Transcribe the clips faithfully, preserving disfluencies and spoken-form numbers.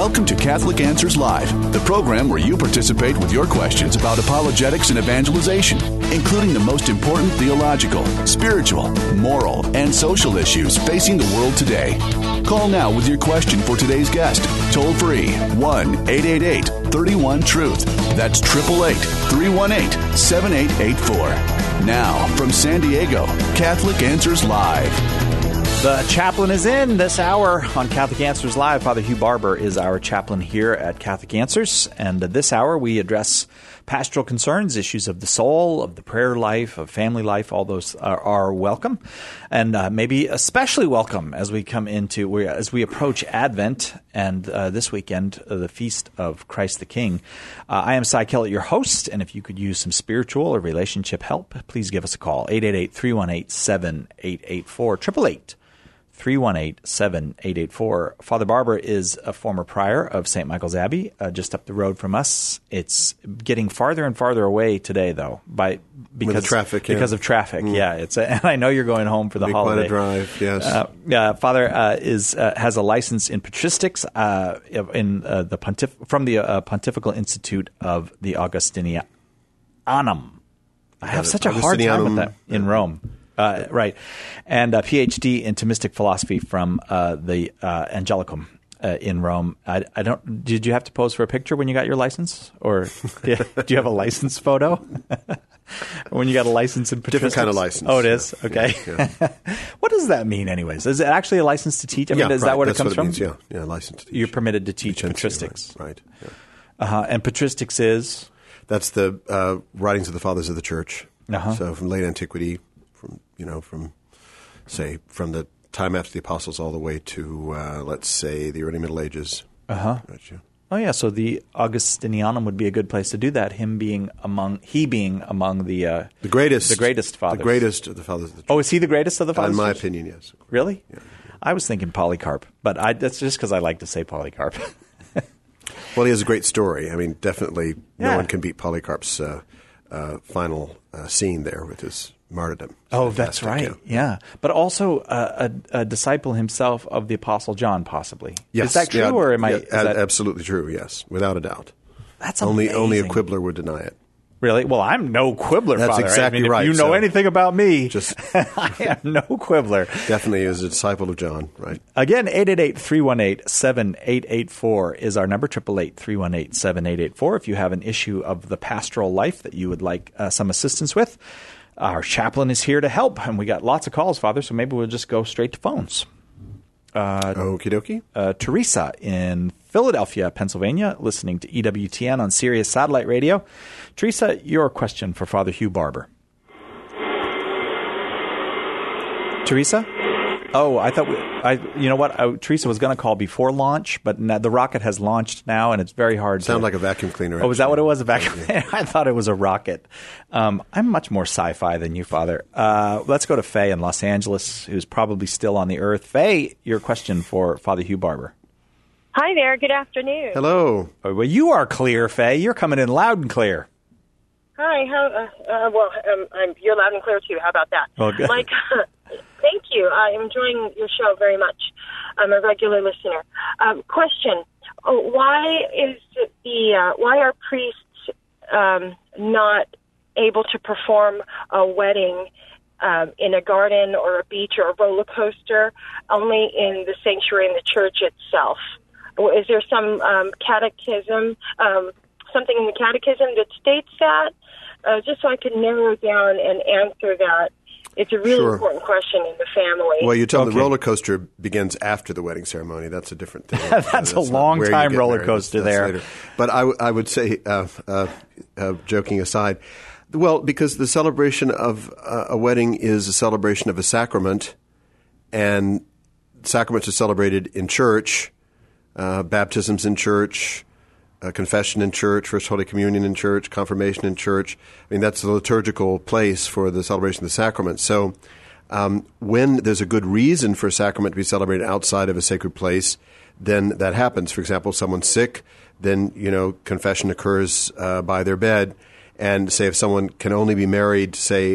Welcome to Catholic Answers Live, the program where you participate with your questions about apologetics and evangelization, including the most important theological, spiritual, moral, and social issues facing the world today. Call now with your question for today's guest. Toll free, one eight eight eight, three one, truth. That's eight eight eight, three one eight, seven eight eight four. Now, from San Diego, Catholic Answers Live. The chaplain is in this hour on Catholic Answers Live. Father Hugh Barber is our chaplain here at Catholic Answers. And this hour we address pastoral concerns, issues of the soul, of the prayer life, of family life. All those are, are welcome. And uh, maybe especially welcome as we come into, as we approach Advent and uh, this weekend, uh, the Feast of Christ the King. Uh, I am Cy Kellett, your host. And if you could use some spiritual or relationship help, please give us a call. eight eight eight, three one eight, seven eight eight four. eight eight eight, three one eight, seven eight eight four. Father Barber is a former prior of Saint Michael's Abbey, uh, just up the road from us. It's getting farther and farther away today, though, by because With the traffic, yeah. because of traffic. Mm. Yeah, it's a, and I know you're going home for the Be holiday. Quite a drive, yes. Uh, yeah, Father uh, is uh, has a license in patristics uh, in uh, the pontif- from the uh, Pontifical Institute of the Augustinianum. I have such a hard time with that in Rome. Uh, right. And a P H D in Thomistic philosophy from uh, the uh, Angelicum uh, in Rome. I, I don't. Did you have to pose for a picture when you got your license? Or do you have a license photo? When you got a license in patristics? Different kind of license. Oh, it is? Yeah. Okay. Yeah, yeah. What does that mean anyways? Is it actually a license to teach? I mean, yeah, is right. that what That's it comes what it from? means, yeah, yeah, license to teach. You're permitted to teach Licentia, patristics. Right. right yeah. Uh-huh. And patristics is? That's the uh, writings of the fathers of the church. Uh-huh. So from late antiquity, from you know, from say from the time after the apostles all the way to uh, let's say the early Middle Ages. Uh-huh. Right, yeah. Oh yeah, so the Augustinianum would be a good place to do that. Him being among, he being among the uh, the greatest, the greatest fathers, the greatest of the fathers of the church. Oh, is he the greatest of the fathers? In my opinion, yes. Really? Yeah. I was thinking Polycarp, but I, that's just because I like to say Polycarp. Well, he has a great story. I mean, definitely Yeah. no one can beat Polycarp's uh, uh, final uh, scene there with his martyrdom. Oh, that's right. Yeah. yeah. But also uh, a, a disciple himself of the Apostle John, possibly. Yes. Is that true, Yeah, or am I? yeah, is that, absolutely true. Yes, without a doubt. That's only amazing. only a quibbler would deny it. Really? Well, I'm no quibbler, That's Father. exactly I mean, right. If you know So anything about me, just I am no quibbler. Definitely is a disciple of John, right? Again, eight eight eight, three one eight, seven eight eight four is our number, eight eight eight, three one eight, seven eight eight four. If you have an issue of the pastoral life that you would like uh, some assistance with, our chaplain is here to help. And we got lots of calls, Father, so maybe we'll just go straight to phones. Uh, Okie dokie. Uh, Teresa in Philadelphia, Pennsylvania, listening to E W T N on Sirius Satellite Radio. Teresa, your question for Father Hugh Barber. Teresa? Oh, I thought we, I. You know what? I, Teresa was going to call before launch, but now, the rocket has launched now, and it's very hard. Sound to, like a vacuum cleaner. Oh, was that actually. what it was? A vacuum cleaner? I thought it was a rocket. Um, I'm much more sci-fi than you, Father. Uh, let's go to Faye in Los Angeles, who's probably still on the earth. Faye, your question for Father Hugh Barber. Hi there. Good afternoon. Hello. Oh, well, you are clear, Faye. You're coming in loud and clear. Hi. How? Uh, uh, well, um, I'm, you're loud and clear too. How about that? Oh, good. Mike, thank you. I'm enjoying your show very much. I'm a regular listener. Um, question: oh, Why is the uh, why are priests um, not able to perform a wedding um, in a garden or a beach or a roller coaster, only in the sanctuary in the church itself? Is there some um, catechism, um, something in the catechism that states that? Uh, just so I can narrow down and answer that. It's a really Sure. important question in the family. Well, you tell them Okay. the roller coaster begins after the wedding ceremony. That's a different thing. That's a not long where you time get roller married. coaster That's- that's there. later. But I, w- I would say, uh, uh, uh, joking aside, well, because the celebration of uh, a wedding is a celebration of a sacrament, and sacraments are celebrated in church, uh, baptisms in church, uh, confession in church, First Holy Communion in church, confirmation in church. I mean, that's the liturgical place for the celebration of the sacrament. So um, when there's a good reason for a sacrament to be celebrated outside of a sacred place, then that happens. For example, someone's sick, then, you know, confession occurs uh, by their bed. And say if someone can only be married, say,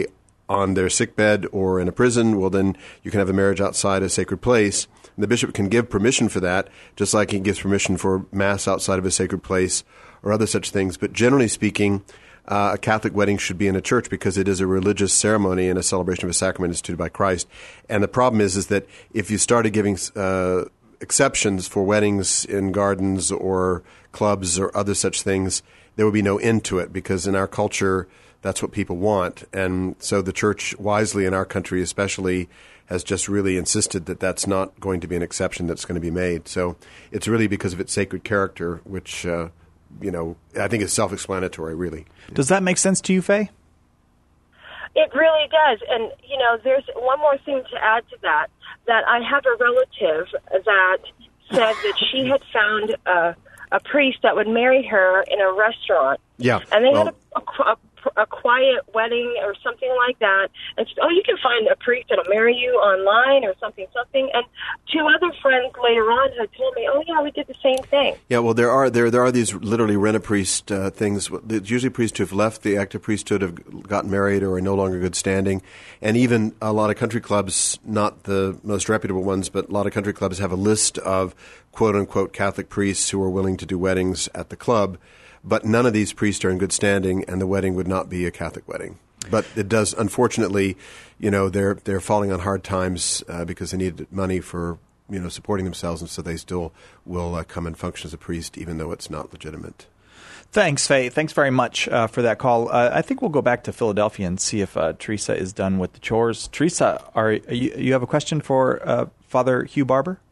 on their sickbed or in a prison, well, then you can have a marriage outside a sacred place. And the bishop can give permission for that, just like he gives permission for mass outside of a sacred place or other such things. But generally speaking, uh, a Catholic wedding should be in a church because it is a religious ceremony and a celebration of a sacrament instituted by Christ. And the problem is, is that if you started giving uh, exceptions for weddings in gardens or clubs or other such things, there would be no end to it, because in our culture, that's what people want. And so the church, wisely in our country especially, has just really insisted that that's not going to be an exception that's going to be made. So it's really because of its sacred character, which, uh, you know, I think is self-explanatory, really. Does that make sense to you, Faye? It really does. And, you know, there's one more thing to add to that, that I have a relative that said that she had found a, a priest that would marry her in a restaurant. Yeah. And they well, had a, a, a quiet wedding or something like that. And she said, oh, you can find a priest that'll marry you online or something, something. And two other friends later on had told me, oh, yeah, we did the same thing. Yeah, well, there are there there are these literally rent-a-priest uh, things. It's usually priests who have left the active priesthood, have gotten married, or are no longer good standing. And even a lot of country clubs, not the most reputable ones, but a lot of country clubs have a list of quote-unquote Catholic priests who are willing to do weddings at the club. But none of these priests are in good standing, and the wedding would not be a Catholic wedding. But it does, unfortunately, you know, they're they're falling on hard times uh, because they need money for, you know, supporting themselves, and so they still will uh, come and function as a priest, even though it's not legitimate. Thanks, Faye. Thanks very much uh, for that call. Uh, I think we'll go back to Philadelphia and see if uh, Teresa is done with the chores. Teresa, are you, you have a question for uh, Father Hugh Barber?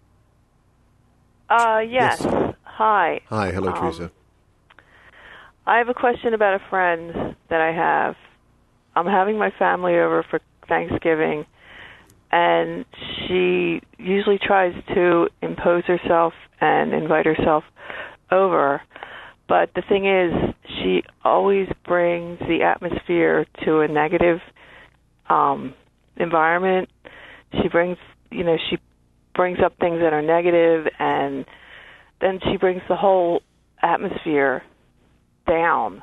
Uh, yes. yes. Hi. Hi. Hello, um, Teresa. I have a question about a friend that I have. I'm having my family over for Thanksgiving, and she usually tries to impose herself and invite herself over. But the thing is, she always brings the atmosphere to a negative um, environment. She brings, you know, she brings up things that are negative, and then she brings the whole atmosphere down.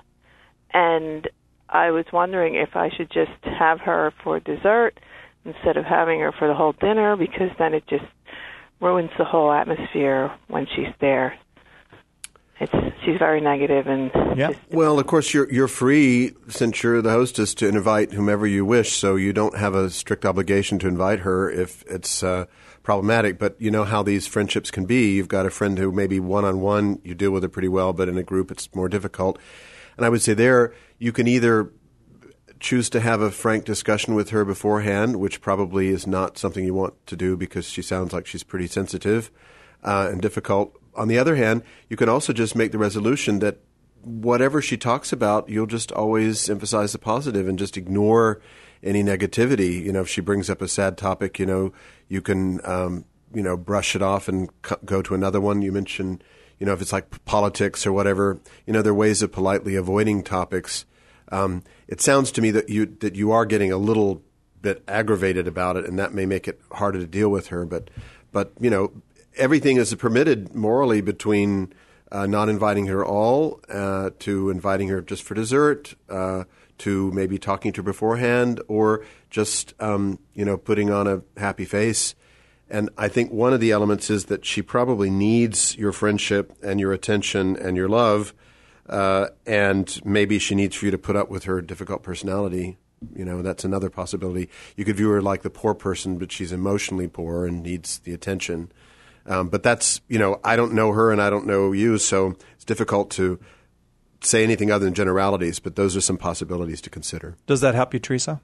And I was wondering if I should just have her for dessert instead of having her for the whole dinner, because then it just ruins the whole atmosphere when she's there. It's she's very negative, and yeah. Just, well, of course, you're you're free, since you're the hostess, to invite whomever you wish. So you don't have a strict obligation to invite her if it's uh, problematic. But you know how these friendships can be. You've got a friend who maybe one on one you deal with her pretty well, but in a group it's more difficult. And I would say there you can either choose to have a frank discussion with her beforehand, which probably is not something you want to do because she sounds like she's pretty sensitive uh, and difficult. On the other hand, you can also just make the resolution that whatever she talks about, you'll just always emphasize the positive and just ignore any negativity. You know, if she brings up a sad topic, you know, you can, um, you know, brush it off and co- go to another one. You mentioned, you know, if it's like politics or whatever, you know, there are ways of politely avoiding topics. Um, it sounds to me that you that you are getting a little bit aggravated about it, and that may make it harder to deal with her. But, but you know, everything is permitted morally between uh, not inviting her all uh, to inviting her just for dessert, uh, to maybe talking to her beforehand, or just um, you know putting on a happy face. And I think one of the elements is that she probably needs your friendship and your attention and your love, uh, and maybe she needs for you to put up with her difficult personality. You know, that's another possibility. You could view her like the poor person, but she's emotionally poor and needs the attention. Um, but that's, you know, I don't know her and I don't know you, so it's difficult to say anything other than generalities, but those are some possibilities to consider. Does that help you, Teresa?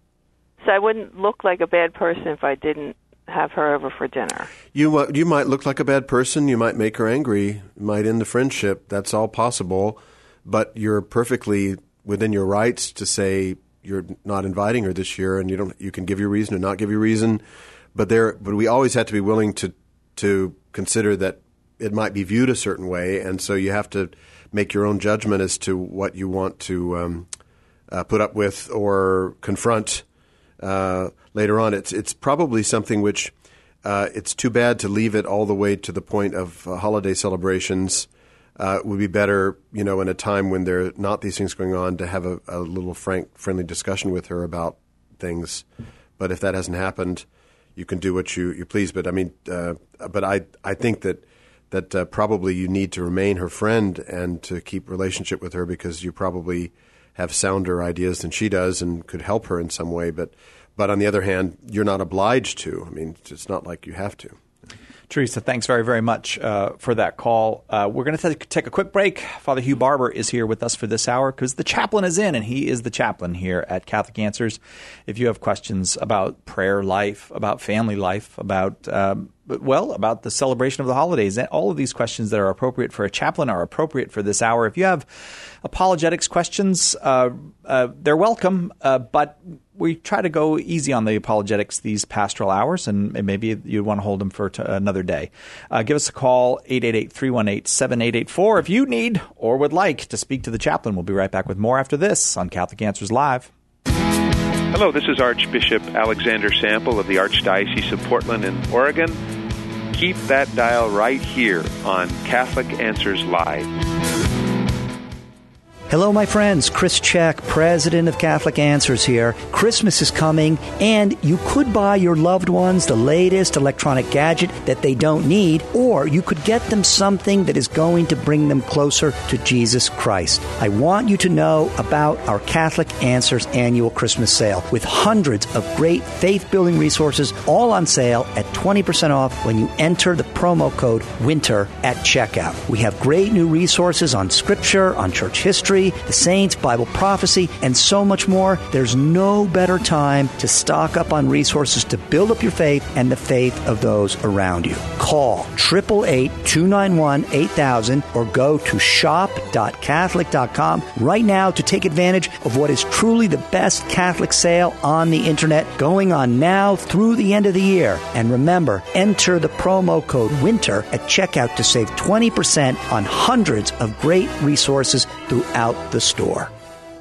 So I wouldn't look like a bad person if I didn't have her over for dinner. You, you might look like a bad person. You might make her angry. You might end the friendship. That's all possible. But you're perfectly within your rights to say you're not inviting her this year, and you don't. You can give your reason or not give your reason. But there, but we always have to be willing to to consider that it might be viewed a certain way, and so you have to make your own judgment as to what you want to um, uh, put up with or confront uh, later on. It's it's probably something which uh, it's too bad to leave it all the way to the point of uh, holiday celebrations. Uh, it would be better, you know, in a time when there are not these things going on, to have a, a little frank, friendly discussion with her about things. But if that hasn't happened, you can do what you, you please. But I mean, uh, but I I think that that uh, probably you need to remain her friend and to keep relationship with her because you probably have sounder ideas than she does and could help her in some way. But but on the other hand, you're not obliged to. I mean, it's not like you have to. Teresa, thanks very, very much uh, for that call. Uh, we're going to take a quick break. Father Hugh Barber is here with us for this hour because the chaplain is in, and he is the chaplain here at Catholic Answers. If you have questions about prayer life, about family life, about, um, well, about the celebration of the holidays, all of these questions that are appropriate for a chaplain are appropriate for this hour. If you have apologetics questions, uh, uh, they're welcome, uh, but we try to go easy on the apologetics these pastoral hours, and maybe you'd want to hold them for t- another day. Uh, give us a call, eight eight eight, three one eight, seven eight eight four, if you need or would like to speak to the chaplain. We'll be right back with more after this on Catholic Answers Live. Hello, this is Archbishop Alexander Sample of the Archdiocese of Portland in Oregon. Keep that dial right here on Catholic Answers Live. Hello, my friends. Chris Check, president of Catholic Answers here. Christmas is coming, and you could buy your loved ones the latest electronic gadget that they don't need, or you could get them something that is going to bring them closer to Jesus Christ. I want you to know about our Catholic Answers annual Christmas sale with hundreds of great faith-building resources all on sale at twenty percent off when you enter the promo code WINTER at checkout. We have great new resources on Scripture, on church history, the saints, Bible prophecy, and so much more. There's no better time to stock up on resources to build up your faith and the faith of those around you. Call eight eight eight, two nine one, eight thousand or go to shop dot catholic dot com right now to take advantage of what is truly the best Catholic sale on the internet going on now through the end of the year. And remember, enter the promo code WINTER at checkout to save twenty percent on hundreds of great resources throughout the store.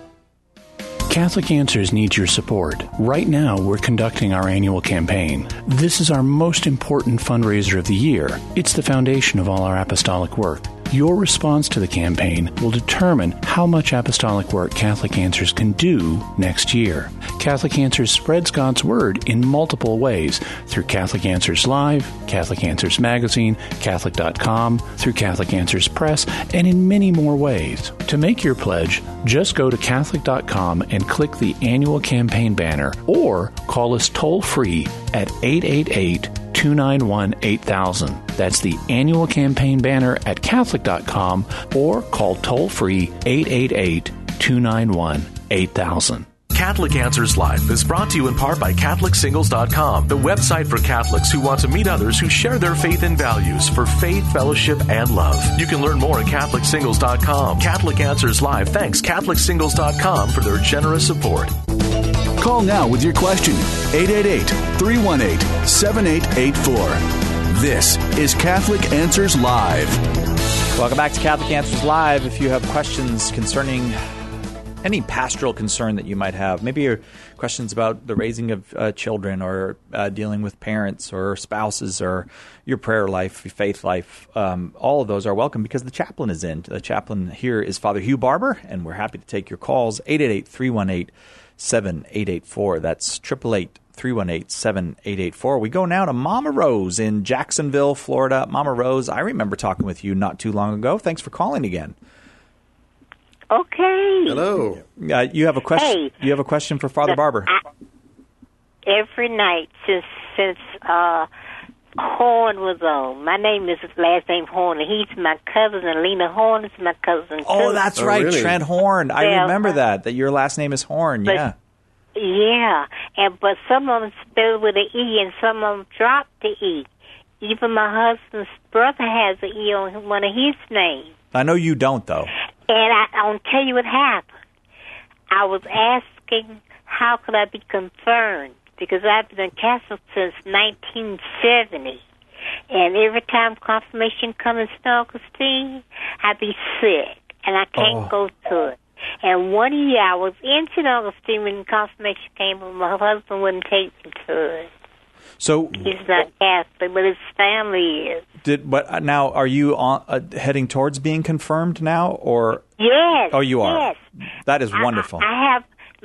Catholic Answers needs your support. Right now, we're conducting our annual campaign. This is our most important fundraiser of the year. It's the foundation of all our apostolic work. Your response to the campaign will determine how much apostolic work Catholic Answers can do next year. Catholic Answers spreads God's Word in multiple ways through Catholic Answers Live, Catholic Answers Magazine, Catholic dot com, through Catholic Answers Press, and in many more ways. To make your pledge, just go to Catholic dot com and click the annual campaign banner or call us toll-free at eight eight eight, two nine one, eight thousand. That's the annual campaign banner at Catholic dot com or call toll-free eight eight eight, two nine one, eight thousand. Catholic Answers Live is brought to you in part by Catholic Singles dot com, the website for Catholics who want to meet others who share their faith and values for faith, fellowship, and love. You can learn more at Catholic Singles dot com. Catholic Answers Live thanks Catholic Singles dot com for their generous support. Call now with your question, eight eight eight, three one eight, seven eight eight four. This is Catholic Answers Live. Welcome back to Catholic Answers Live. If you have questions concerning any pastoral concern that you might have, maybe your questions about the raising of uh, children or uh, dealing with parents or spouses or your prayer life, your faith life, um, all of those are welcome because the chaplain is in. The chaplain here is Father Hugh Barber, and we're happy to take your calls, eight eight eight, three one eight, seven eight eight four. That's eight eight eight, three one eight, seven eight eight four. We go now to Mama Rose in Jacksonville, Florida. Mama Rose, I remember talking with you not too long ago. Thanks for calling again. Okay. Hello. Uh, you have a question. Hey. You have a question for Father Barber. I, every night since since uh, Horn was on. My name is last name Horn, and he's my cousin, and Lena Horn is my cousin too. Oh, that's Oh, right, really? Trent Horn. I Yeah. remember that. That your last name is Horn. But- yeah. Yeah, and but some of them spell with an E, and some of them drop the E. Even my husband's brother has an E on one of his names. I know you don't though. And I, I'll tell you what happened. I was asking how could I be confirmed, because I've been a Catholic since nineteen seventy. And every time confirmation comes in Saint Augustine, I be sick, and I can't Oh. go to it. And one year I was in Saint Augustine when confirmation came, but my husband wouldn't take me to it. So He's not Catholic, but his family is. did but now are you on, uh, heading towards being confirmed now or Yes. Oh, you are. Yes. That is I- wonderful. I, I have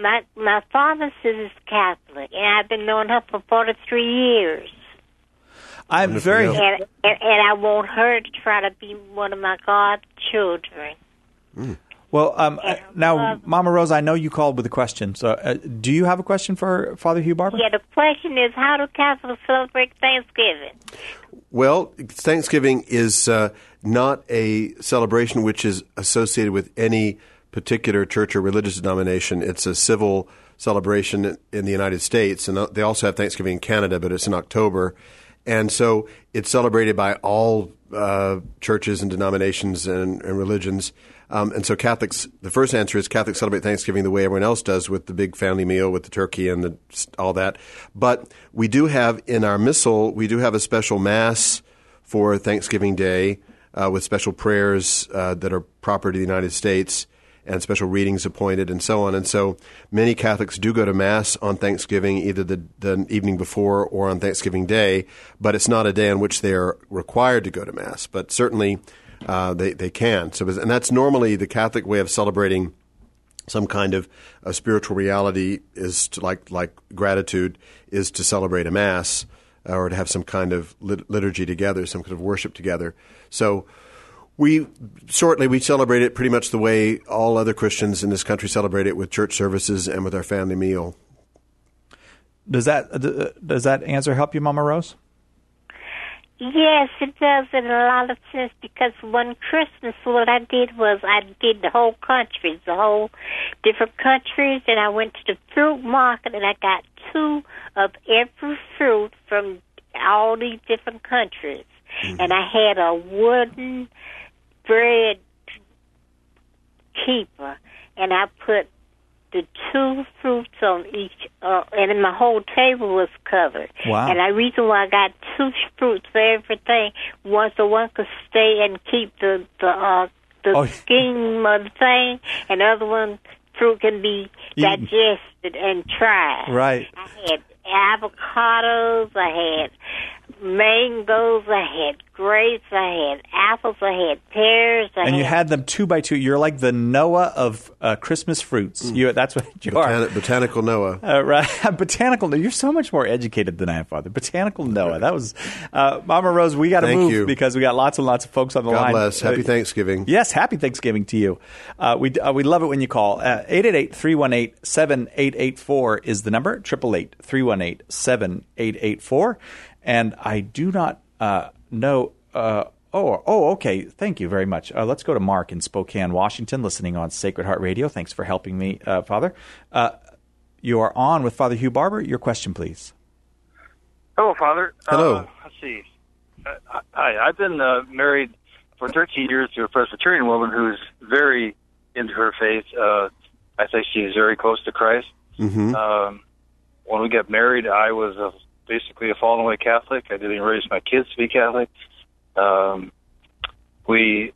my my father says is Catholic, and I've been knowing her for forty-three years. I'm very... And, and, and I want her to try to be one of my godchildren. Mm. Well, um, now, Mama Rose, I know you called with a question. So, uh, do you have a question for Father Hugh Barber? Yeah, the question is, how do Catholics celebrate Thanksgiving? Well, Thanksgiving is uh, not a celebration which is associated with any particular church or religious denomination. It's a civil celebration in the United States, and they also have Thanksgiving in Canada, but it's in October. And so it's celebrated by all uh, churches and denominations and, and religions. Um, and so Catholics, the first answer is Catholics celebrate Thanksgiving the way everyone else does, with the big family meal, with the turkey and the, all that. But we do have in our missal, we do have a special Mass for Thanksgiving Day uh, with special prayers uh, that are proper to the United States, and special readings appointed and so on. And so many Catholics do go to Mass on Thanksgiving, either the, the evening before or on Thanksgiving Day, but it's not a day on which they are required to go to Mass. But certainly uh, they, they can. So, and that's normally the Catholic way of celebrating some kind of a spiritual reality, is to, like like gratitude, is to celebrate a Mass uh, or to have some kind of lit- liturgy together, some kind of worship together. So We shortly we celebrate it pretty much the way all other Christians in this country celebrate it, with church services and with our family meal. Does that does that answer help you, Mama Rose? Yes, it does in a lot of sense, because one Christmas what I did was I did the whole countries, the whole different countries, and I went to the fruit market and I got two of every fruit from all these different countries. Mm-hmm. And I had a wooden bread keeper, and I put the two fruits on each, uh, and then my whole table was covered. Wow. And the reason why I got two fruits for everything was so one could stay and keep the the uh, the oh. scheme of the thing, and the other one fruit can be Eaten. digested and tried. Right. I had avocados, I had mangoes, I had grapes, I had apples, I had pears. I and you had, had them two by two. You're like the Noah of uh, Christmas fruits. Mm. You, that's what you Botan- are. Botanical Noah. Uh, right. Botanical. You're so much more educated than I am, Father. Botanical Noah. That was uh, Mama Rose. We got to move you. because we got lots and lots of folks on the God line. God bless. Happy uh, Thanksgiving. Yes, happy Thanksgiving to you. Uh, we uh, we love it when you call. Uh, eight eight eight, three one eight, seven eight eight four is the number. eight eight eight, three one eight, seven eight eight four. And I do not uh, know. Uh, oh, oh, okay. Thank you very much. Uh, let's go to Mark in Spokane, Washington, listening on Sacred Heart Radio. Thanks for helping me, uh, Father. Uh, you are on with Father Hugh Barber. Your question, please. Hello, Father. Hello. Uh, let's see. Uh, hi, I've been uh, married for thirteen years to a Presbyterian woman who's very into her faith. Uh, I think she's very close to Christ. Mm-hmm. Um, when we got married, I was a basically a fallen away Catholic. I didn't raise my kids to be Catholic. Um, we,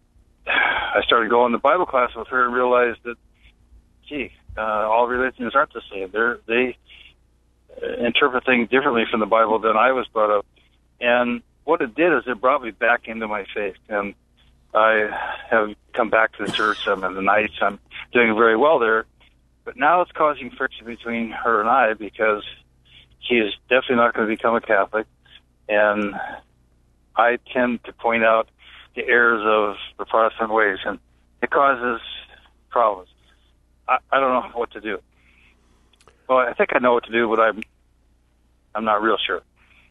I started going to Bible class with her and realized that, gee, uh, all religions aren't the same. They're, they interpret things differently from the Bible than I was brought up. And what it did is it brought me back into my faith. And I have come back to the church. I'm in the nights. I'm doing very well there. But now it's causing friction between her and I, because she is definitely not going to become a Catholic, and I tend to point out the errors of the Protestant ways, and it causes problems. I, I don't know what to do. Well, I think I know what to do, but I'm I'm not real sure.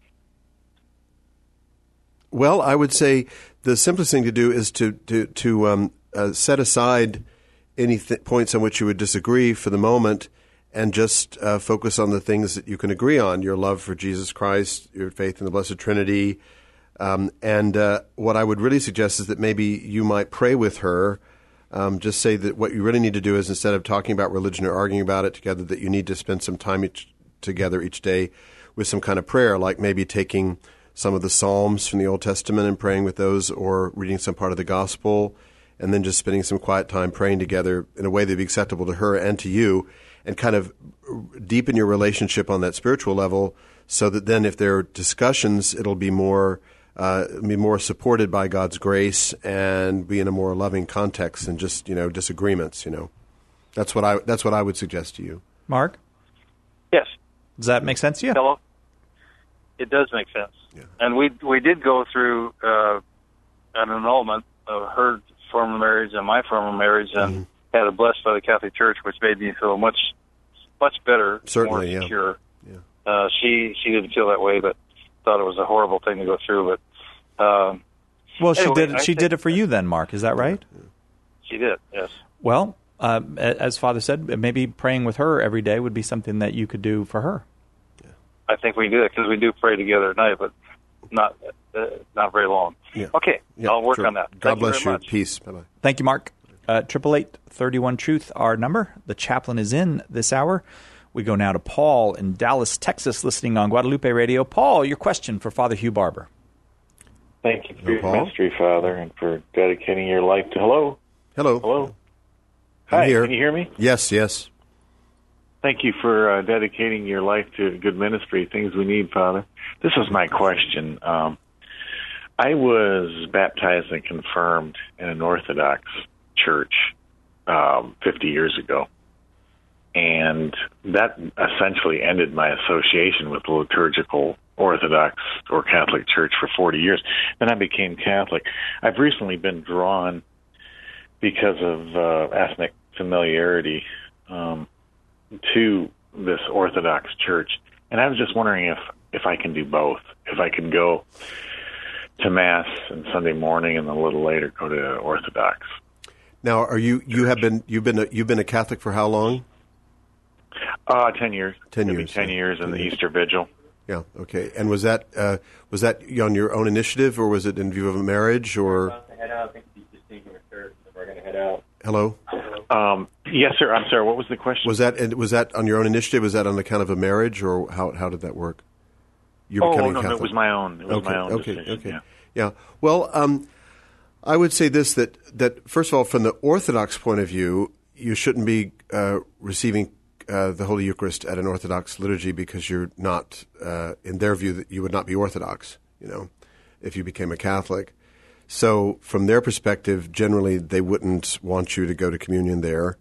Well, I would say the simplest thing to do is to to to um, uh, set aside any th- points on which you would disagree for the moment, and just uh, focus on the things that you can agree on: your love for Jesus Christ, your faith in the Blessed Trinity. Um, and uh, what I would really suggest is that maybe you might pray with her. Um, just say that what you really need to do is, instead of talking about religion or arguing about it together, that you need to spend some time each, together each day with some kind of prayer, like maybe taking some of the Psalms from the Old Testament and praying with those, or reading some part of the Gospel, and then just spending some quiet time praying together in a way that would be acceptable to her and to you, and kind of deepen your relationship on that spiritual level, so that then if there are discussions, it'll be more uh, be more supported by God's grace and be in a more loving context than just, you know, disagreements, you know. That's what I that's what I would suggest to you. Mark? Yes. Does that make sense to you? Hello? It does make sense. Yeah. And we we did go through uh, an annulment of her former marriage and my former marriage, and Mm-hmm. had it blessed by the Catholic Church, which made me feel much much better, Certainly, more yeah. secure. Yeah. Uh, she she didn't feel that way, but thought it was a horrible thing to go through. But um, Well, she anyway, did. I She think did it for you, then, Mark. Is that right? She did. Yes. Well, uh, as Father said, maybe praying with her every day would be something that you could do for her. I think we do that because we do pray together at night, but not uh, not very long. Yeah. Okay, Yeah, I'll work sure. on that. God Thank bless you. Very you. much. Peace. Bye bye. Thank you, Mark. Triple eight thirty one truth, our number. The chaplain is in this hour. We go now to Paul in Dallas, Texas, listening on Guadalupe Radio. Paul, your question for Father Hugh Barber. Thank you for Hello, your Paul. ministry, Father, and for dedicating your life to. Hello. Hello. Hello. I'm Hi. here. Can you hear me? Yes. Yes. Thank you for uh, dedicating your life to good ministry, things we need, Father. This is my question. Um, I was baptized and confirmed in an Orthodox church um, fifty years ago, and that essentially ended my association with the liturgical Orthodox or Catholic Church for forty years. Then I became Catholic. I've recently been drawn because of uh, ethnic familiarity um, to this Orthodox church. And I was just wondering if, if I can do both, if I could go to Mass on Sunday morning and a little later go to Orthodox. Now, are you you have been you've been a, you've been a Catholic for how long? Uh, ten years. Ten It'll be years. Ten years in the Easter Vigil. Yeah. Okay. And was that uh, was that on your own initiative, or was it in view of a marriage, or? Head out. I think he's just taking a third, so we're going to head out. Hello. Um, yes, sir. I'm sorry. What was the question? Was that and was that on your own initiative? Was that on account of a marriage, or how how did that work? You're oh, becoming no, no, Catholic. it was my own. It was okay. my own okay. decision. Okay. Yeah. Yeah. Well, um, I would say this that that first of all, from the Orthodox point of view, you shouldn't be uh, receiving uh, the Holy Eucharist at an Orthodox liturgy because you're not, uh, in their view, that you would not be Orthodox. You know, if you became a Catholic. So from their perspective, generally they wouldn't want you to go to communion there.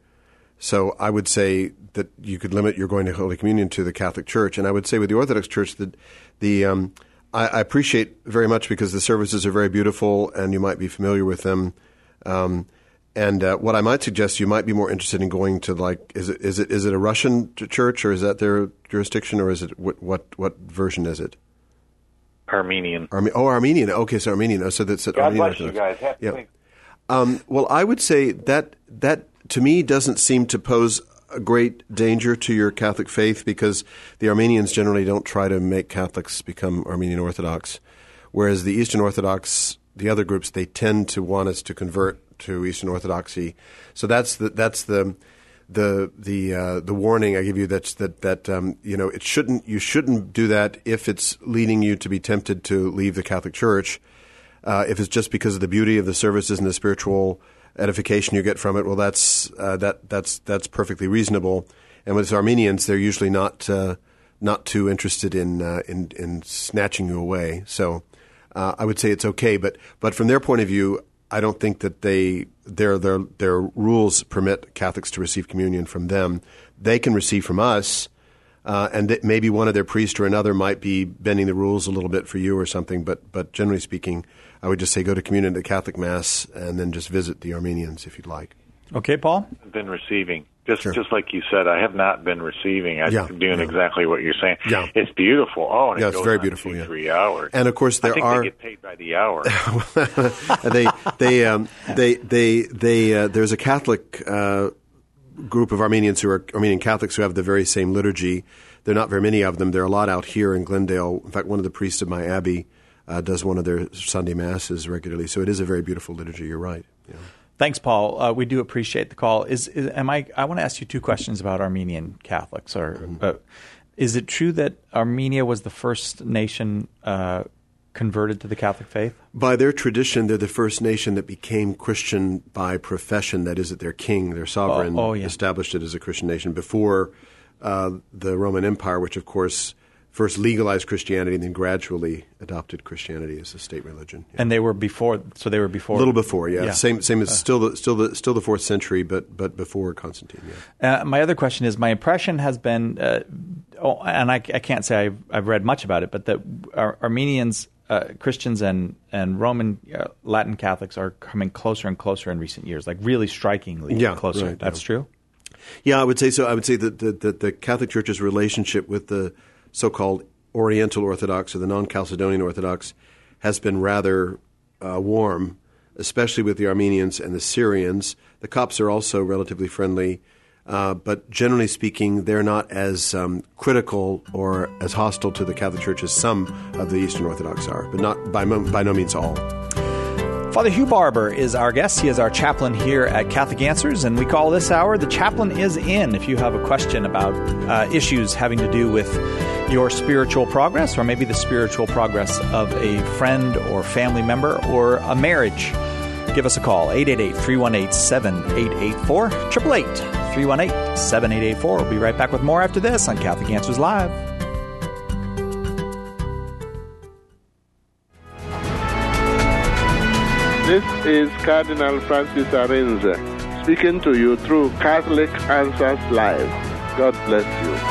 So I would say that you could limit your going to Holy Communion to the Catholic Church. And I would say with the Orthodox Church that the um, I, I appreciate very much because the services are very beautiful and you might be familiar with them. Um, and uh, what I might suggest, you might be more interested in going to like is it is it is it a Russian church or is that their jurisdiction or is it what what, what version is it? Armenian. Arme- oh, Armenian. Okay, so Armenian. Oh, so that's at God Armenian bless you Orthodox. guys. Happy Yeah. week. Um, well, I would say that that to me doesn't seem to pose a great danger to your Catholic faith because the Armenians generally don't try to make Catholics become Armenian Orthodox, whereas the Eastern Orthodox, the other groups, they tend to want us to convert to Eastern Orthodoxy. So that's the that's the the the uh, the warning I give you. That's that that um, you know it shouldn't you shouldn't do that if it's leading you to be tempted to leave the Catholic Church. Uh, if it's just because of the beauty of the services and the spiritual edification you get from it, well, that's uh, that that's that's perfectly reasonable. And with Armenians, they're usually not uh, not too interested in uh, in in snatching you away. So uh, I would say it's okay. But but from their point of view, I don't think that they their their their rules permit Catholics to receive communion from them. They can receive from us. Uh, and th- maybe one of their priests or another might be bending the rules a little bit for you or something, but but generally speaking, I would just say go to communion at the Catholic Mass and then just visit the Armenians if you'd like. Okay, Paul? I've been receiving. Just Sure. just like you said, I have not been receiving. I'm Yeah, doing yeah. exactly what you're saying. Yeah. It's beautiful. Oh, and Yeah, it it's goes very on beautiful, two, yeah. three hours. And of course, there I think are they get paid by the hour. they they um, they they they uh, there's a Catholic uh, group of Armenians who are Armenian Catholics who have the very same liturgy. There are not very many of them. There are a lot out here in Glendale. In fact, one of the priests of my abbey uh, does one of their Sunday masses regularly. So it is a very beautiful liturgy. You're right. Yeah. Thanks, Paul. Uh, we do appreciate the call. Is, is am I? I want to ask you two questions about Armenian Catholics. Or Mm-hmm. uh, is it true that Armenia was the first nation uh, converted to the Catholic faith? By their tradition, they're the first nation that became Christian by profession. That is, that their king, their sovereign, Oh, oh, yeah. established it as a Christian nation before uh, the Roman Empire, which, of course, first legalized Christianity and then gradually adopted Christianity as a state religion. Yeah. And they were before, so they were before? A little before, yeah. yeah. Same same as uh, still the still the still the fourth century, but but before Constantine. Yeah. Uh, my other question is, my impression has been, uh, oh, and I, I can't say I've, I've read much about it, but that Ar- Armenians, uh, Christians, and and Roman uh, Latin Catholics are coming closer and closer in recent years, like really strikingly yeah, closer. Right, That's yeah. true? Yeah, I would say so. I would say that the, the, the Catholic Church's relationship with the so-called Oriental Orthodox or the non-Chalcedonian Orthodox has been rather uh, warm, especially with the Armenians and the Syrians. The Copts are also relatively friendly, uh, but generally speaking, they're not as um, critical or as hostile to the Catholic Church as some of the Eastern Orthodox are, but not by, mo- by no means all. Father Hugh Barber is our guest. He is our chaplain here at Catholic Answers, and we call this hour The Chaplain is In. If you have a question about uh, issues having to do with your spiritual progress, or maybe the spiritual progress of a friend or family member or a marriage, give us a call, eight eight eight, three one eight, seven eight eight four, eight eight eight, three one eight, seven eight eight four. We'll be right back with more after this on Catholic Answers Live. This is Cardinal Francis Arinze speaking to you through Catholic Answers Live. God bless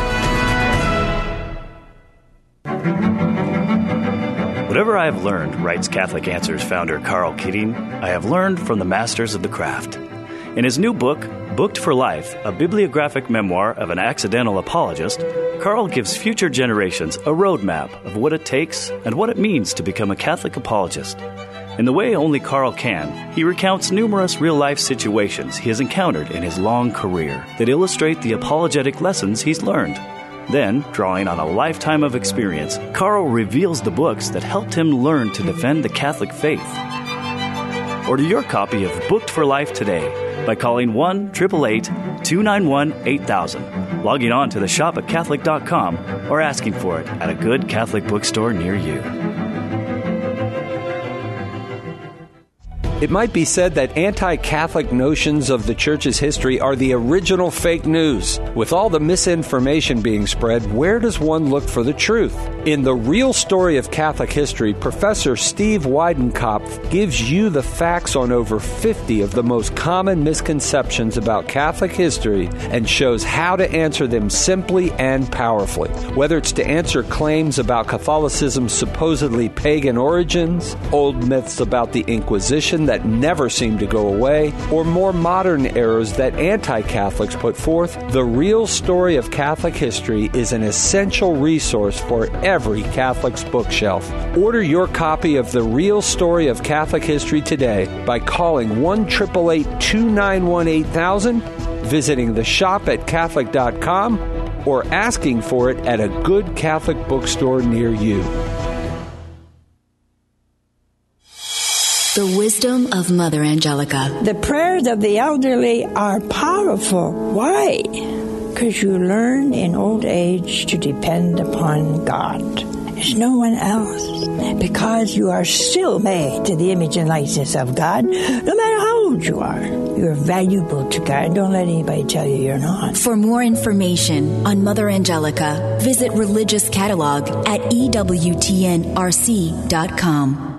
you. Whatever I have learned, writes Catholic Answers founder Carl Keating, I have learned from the masters of the craft. In his new book, Booked for Life, a bibliographic memoir of an accidental apologist, Carl gives future generations a roadmap of what it takes and what it means to become a Catholic apologist. In the way only Carl can, he recounts numerous real-life situations he has encountered in his long career that illustrate the apologetic lessons he's learned. Then, drawing on a lifetime of experience, Carl reveals the books that helped him learn to defend the Catholic faith. Order your copy of Booked for Life today by calling one eight eight eight, two nine one, eight thousand, logging on to the shop at Catholic dot com, or asking for it at a good Catholic bookstore near you. It might be said that anti-Catholic notions of the Church's history are the original fake news. With all the misinformation being spread, where does one look for the truth? In The Real Story of Catholic History, Professor Steve Weidenkopf gives you the facts on over fifty of the most common misconceptions about Catholic history and shows how to answer them simply and powerfully. Whether it's to answer claims about Catholicism's supposedly pagan origins, old myths about the Inquisition that never seem to go away, or more modern errors that anti-Catholics put forth, The Real Story of Catholic History is an essential resource for every Catholic's bookshelf. Order your copy of The Real Story of Catholic History today by calling one eight eight eight, two nine one, eight thousand, visiting the shop at Catholic dot com, or asking for it at a good Catholic bookstore near you. The wisdom of Mother Angelica. The prayers of the elderly are powerful. Why? Because you learn in old age to depend upon God. There's no one else. Because you are still made to the image and likeness of God, no matter how old you are. You're valuable to God. Don't let anybody tell you you're not. For more information on Mother Angelica, visit Religious Catalog at E W T N R C dot com.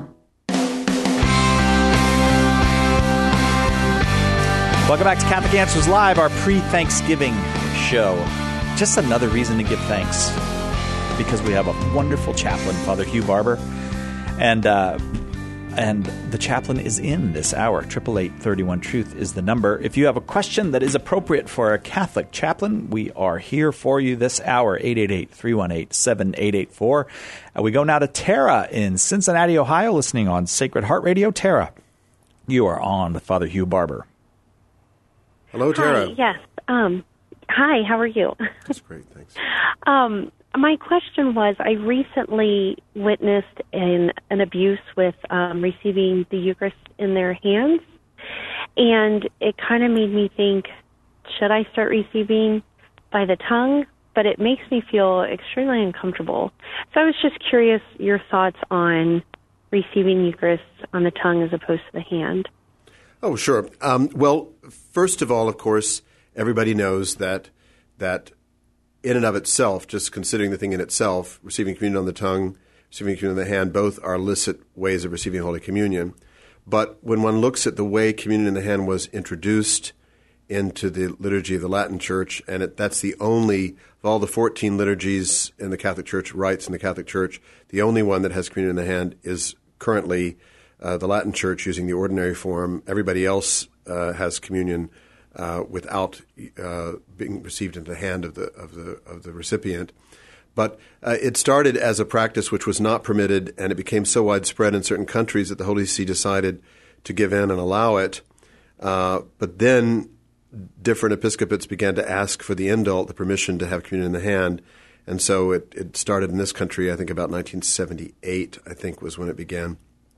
Welcome back to Catholic Answers Live, our pre-Thanksgiving show. Just another reason to give thanks, because we have a wonderful chaplain, Father Hugh Barber, and uh, and the chaplain is in this hour. eight eight eight, three one, truth is the number. If you have a question that is appropriate for a Catholic chaplain, we are here for you this hour, eight eight eight, three one eight, seven eight eight four. Uh, we go now to Tara in Cincinnati, Ohio, listening on Sacred Heart Radio. Tara, you are on with Father Hugh Barber. Hello, Tara. Hi, yes. Um, hi, how are you? That's great, thanks. um, my question was, I recently witnessed an, an abuse with um, receiving the Eucharist in their hands, and it kind of made me think, should I start receiving by the tongue? But it makes me feel extremely uncomfortable. So I was just curious your thoughts on receiving Eucharist on the tongue as opposed to the hand. Oh, sure. Um, well, first of all, of course, everybody knows that that in and of itself, just considering the thing in itself, receiving communion on the tongue, receiving communion in the hand, both are licit ways of receiving Holy Communion. But when one looks at the way communion in the hand was introduced into the liturgy of the Latin Church, and it, that's the only, of all the fourteen liturgies in the Catholic Church, rites in the Catholic Church, the only one that has communion in the hand is currently uh, the Latin Church using the ordinary form. Everybody else uh, has communion uh, without uh, being received into the hand of the of the of the recipient. But uh, it started as a practice which was not permitted, and it became so widespread in certain countries that the Holy See decided to give in and allow it. Uh, but then different episcopates began to ask for the indult, the permission to have communion in the hand. And so it, it started in this country, I think about nineteen seventy-eight, I think was when it began.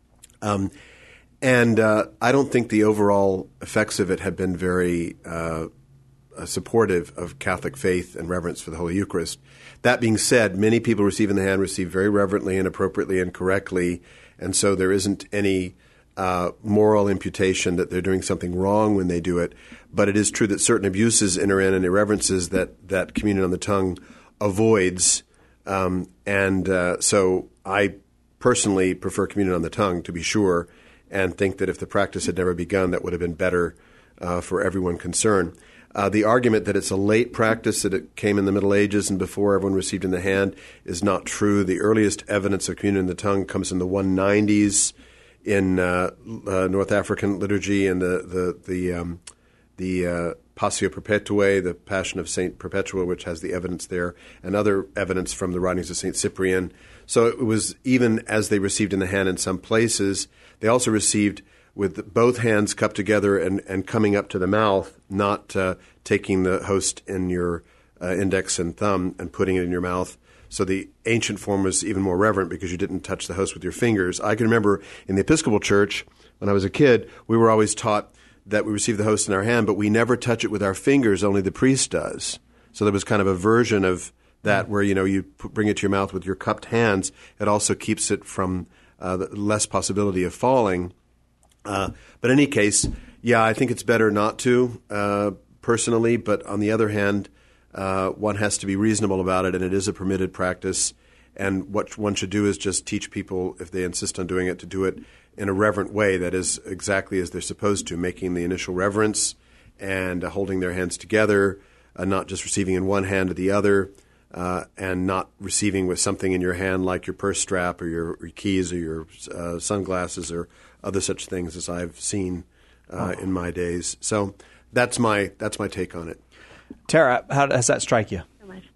Um, and uh, I don't think the overall effects of it have been very uh, supportive of Catholic faith and reverence for the Holy Eucharist. That being said, many people receiving the hand receive very reverently and appropriately and correctly, and so there isn't any uh, moral imputation that they're doing something wrong when they do it. But it is true that certain abuses enter in and irreverences that, that communion on the tongue avoids. Um, and uh, so I personally prefer communion on the tongue, to be sure, and think that if the practice had never begun, that would have been better uh, for everyone concerned. Uh, the argument that it's a late practice, that it came in the Middle Ages and before everyone received in the hand, is not true. The earliest evidence of communion in the tongue comes in the one nineties in uh, uh, North African liturgy and the the the, um, the uh, Passio Perpetuae, the Passion of Saint Perpetua, which has the evidence there, and other evidence from the writings of Saint Cyprian. So it was even as they received in the hand in some places, they also received with both hands cupped together and, and coming up to the mouth, not uh, taking the host in your uh, index and thumb and putting it in your mouth. So the ancient form was even more reverent because you didn't touch the host with your fingers. I can remember in the Episcopal Church, when I was a kid, we were always taught that we receive the host in our hand, but we never touch it with our fingers, only the priest does. So there was kind of a version of that where, you know, you bring it to your mouth with your cupped hands. It also keeps it from uh, the less possibility of falling. Uh, but in any case, yeah, I think it's better not to, uh, personally. But on the other hand, uh, one has to be reasonable about it, and it is a permitted practice. And what one should do is just teach people, if they insist on doing it, to do it in a reverent way, that is exactly as they're supposed to, making the initial reverence and uh, holding their hands together, uh, not just receiving in one hand or the other, uh, and not receiving with something in your hand like your purse strap or your, your keys or your uh, sunglasses or other such things as I've seen uh, oh. in my days. So that's my that's my take on it. Tara, how does that strike you?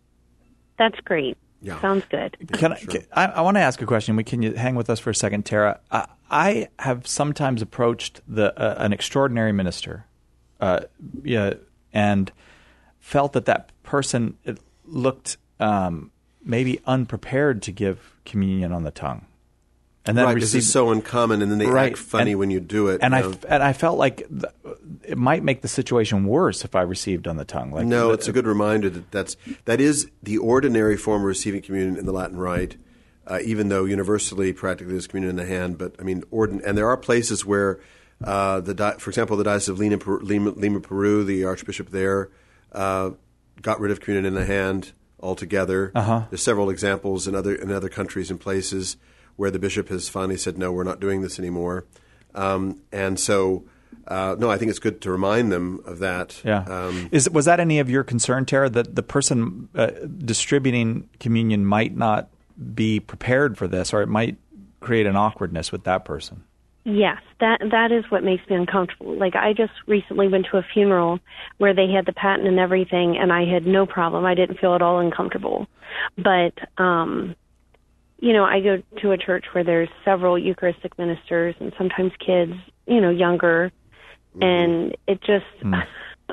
That's great. Yeah. Sounds good. Can I, can, I, I want to ask a question. Can you hang with us for a second, Tara? I, I have sometimes approached the uh, an extraordinary minister uh, yeah, and felt that that person it looked um, maybe unprepared to give communion on the tongue. And then right, received, this is so uncommon, and then they right, act funny and, when you do it. And you I know? and I felt like th- it might make the situation worse if I received on the tongue. Like no, the, it's a good reminder that that's that is the ordinary form of receiving communion in the Latin Rite, uh, even though universally practically there's communion in the hand. But I mean, ordin- and there are places where, uh, the di- for example, the Diocese of Lima, per- Lima, Lima, Peru, the Archbishop there uh, got rid of communion in the hand altogether. Uh-huh. There's several examples in other in other countries and places where the bishop has finally said, no, we're not doing this anymore. Um, and so, uh, no, I think it's good to remind them of that. Yeah. Um, Is was that any of your concern, Tara, that the person uh, distributing communion might not be prepared for this, or it might create an awkwardness with that person? Yes, that that is what makes me uncomfortable. Like, I just recently went to a funeral where they had the paten and everything, and I had no problem. I didn't feel at all uncomfortable. But, um, you know, I go to a church where there's several Eucharistic ministers and sometimes kids, you know, younger, mm-hmm. and it just, mm.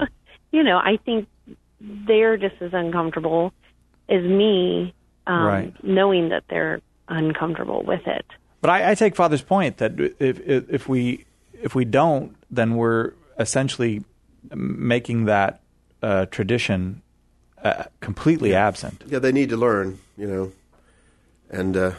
you know, I think they're just as uncomfortable as me, um, right. knowing that they're uncomfortable with it. But I, I take Father's point that if, if if we if we don't, then we're essentially making that uh, tradition uh, completely yeah. absent. Yeah, they need to learn, you know, and uh,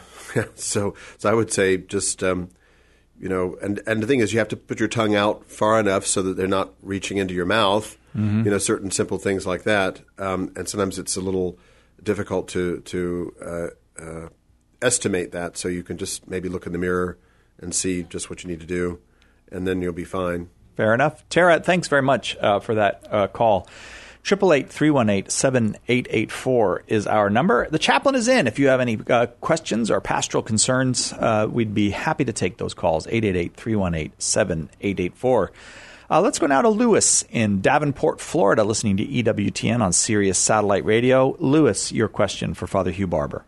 so so I would say just um, you know, and and the thing is, you have to put your tongue out far enough so that they're not reaching into your mouth. you know, certain simple things like that. Um, and sometimes it's a little difficult to to uh, uh, estimate that. So you can just maybe look in the mirror and see just what you need to do, and then you'll be fine. Fair enough. Tara, thanks very much uh, for that uh, call. eight eight eight, three one eight, seven eight eight four is our number. The chaplain is in. If you have any uh, questions or pastoral concerns, uh, we'd be happy to take those calls. eight eight eight, three one eight, seven eight eight four. Uh, let's go now to Lewis in Davenport, Florida, listening to E W T N on Sirius Satellite Radio. Lewis, your question for Father Hugh Barber.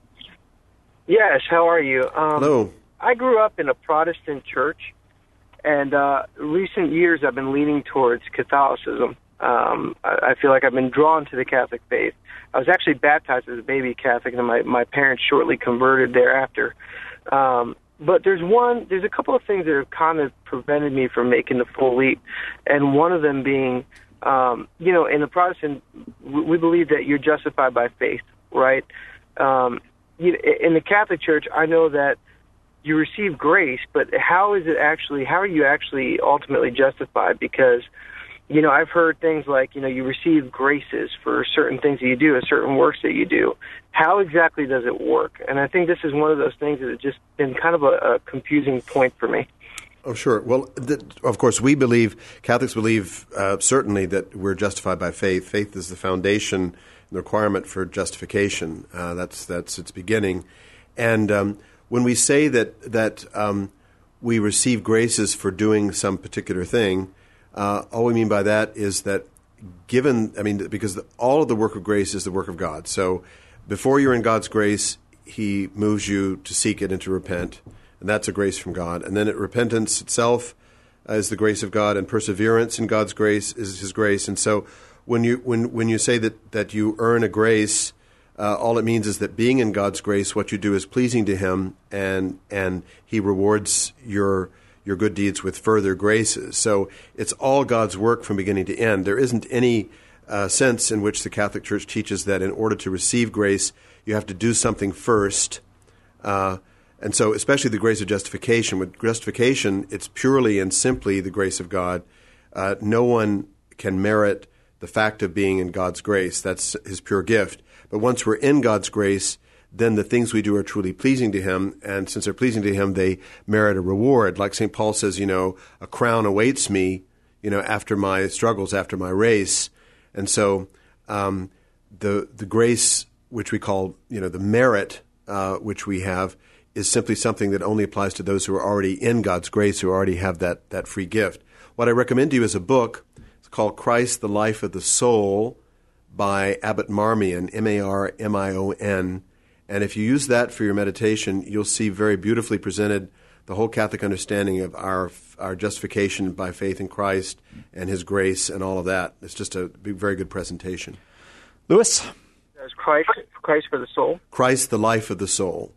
Yes, how are you? Um, Hello. I grew up in a Protestant church, and uh, recent years I've been leaning towards Catholicism. Um, I, I feel like I've been drawn to the Catholic faith. I was actually baptized as a baby Catholic, and my, my parents shortly converted thereafter. Um, but there's one, there's a couple of things that have kind of prevented me from making the full leap, and one of them being, um, you know, in the Protestant, we, we believe that you're justified by faith, right? Um, you, in the Catholic Church, I know that you receive grace, but how is it actually, how are you actually ultimately justified? Because, you know, I've heard things like, you know, you receive graces for certain things that you do, certain works that you do. How exactly does it work? And I think this is one of those things that has just been kind of a, a confusing point for me. Oh, sure. Well, th- of course, we believe, Catholics believe uh, certainly that we're justified by faith. Faith is the foundation and the requirement for justification. Uh, that's that's its beginning. And um, when we say that, that um, we receive graces for doing some particular thing, Uh, all we mean by that is that given, I mean, because the, all of the work of grace is the work of God. So before you're in God's grace, He moves you to seek it and to repent. And that's a grace from God. And then it, repentance itself uh, is the grace of God, and perseverance in God's grace is His grace. And so when you when, when you say that, that you earn a grace, uh, all it means is that being in God's grace, what you do is pleasing to Him, and and He rewards your your good deeds with further graces. So it's all God's work from beginning to end. There isn't any uh, sense in which the Catholic Church teaches that in order to receive grace, you have to do something first. Uh, and so especially the grace of justification. With justification, it's purely and simply the grace of God. Uh, no one can merit the fact of being in God's grace. That's His pure gift. But once we're in God's grace, then the things we do are truly pleasing to Him, and since they're pleasing to Him, they merit a reward. Like Saint Paul says, you know, a crown awaits me, you know, after my struggles, after my race. And so um, the the grace, which we call, you know, the merit uh, which we have, is simply something that only applies to those who are already in God's grace, who already have that, that free gift. What I recommend to you is a book. It's called Christ, the Life of the Soul by Abbot Marmion, M A R M I O N. And if you use that for your meditation, you'll see very beautifully presented the whole Catholic understanding of our our justification by faith in Christ and His grace and all of that. It's just a very good presentation. Lewis? There's Christ, Christ for the soul. Christ, the Life of the Soul.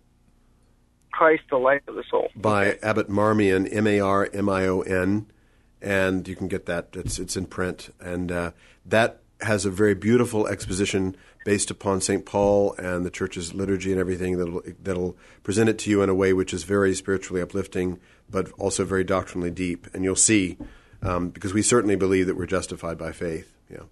Christ, the Life of the Soul. By okay. Abbot Marmion, M A R M I O N. And you can get that. It's, it's in print. And uh, that has a very beautiful exposition based upon Saint Paul and the Church's liturgy and everything that'll, that'll present it to you in a way which is very spiritually uplifting, but also very doctrinally deep. And you'll see, um, because we certainly believe that we're justified by faith. Yeah.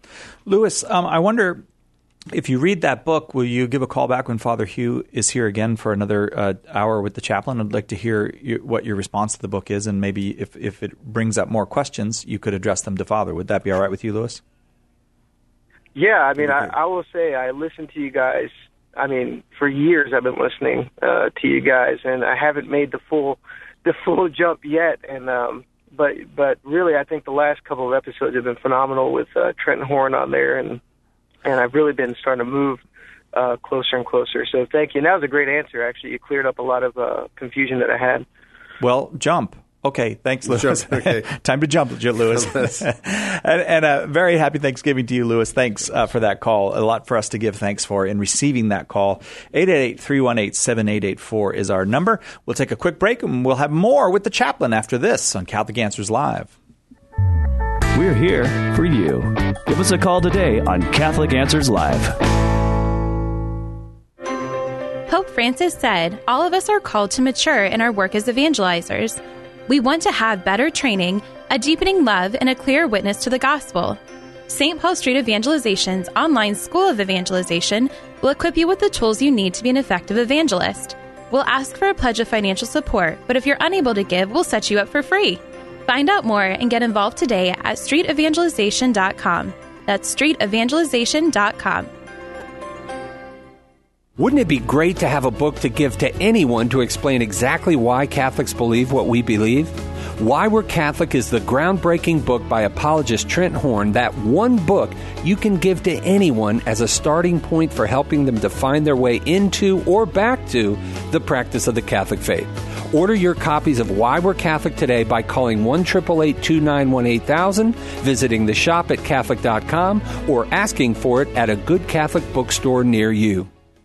Lewis, um, I wonder if you read that book, will you give a call back when Father Hugh is here again for another uh, hour with the chaplain? I'd like to hear your, what your response to the book is, and maybe if, if it brings up more questions, you could address them to Father. Would that be all right with you, Lewis? Yeah, I mean, I, I will say I listen to you guys. I mean, for years I've been listening uh, to you guys, and I haven't made the full the full jump yet. And um, but but really, I think the last couple of episodes have been phenomenal with uh, Trenton Horn on there, and and I've really been starting to move uh, closer and closer. So thank you. And that was a great answer. Actually, you cleared up a lot of uh, confusion that I had. Well, jump. Okay, thanks, Lewis. Okay. Time to jump, Lewis. and and uh, very happy Thanksgiving to you, Lewis. Thanks uh, for that call. A lot for us to give thanks for in receiving that call. eight eight eight, three one eight, seven eight eight four is our number. We'll take a quick break, and we'll have more with the chaplain after this on Catholic Answers Live. We're here for you. Give us a call today on Catholic Answers Live. Pope Francis said, all of us are called to mature in our work as evangelizers. We want to have better training, a deepening love and a clear witness to the gospel. Saint Paul Street Evangelization's online School of Evangelization will equip you with the tools you need to be an effective evangelist. We'll ask for a pledge of financial support, but if you're unable to give, we'll set you up for free. Find out more and get involved today at street evangelization dot com. That's street evangelization dot com. Wouldn't it be great to have a book to give to anyone to explain exactly why Catholics believe what we believe? Why We're Catholic is the groundbreaking book by apologist Trent Horn, that one book you can give to anyone as a starting point for helping them to find their way into or back to the practice of the Catholic faith. Order your copies of Why We're Catholic today by calling one eight eight eight, two nine one, eight thousand, visiting the shop at Catholic dot com, or asking for it at a good Catholic bookstore near you.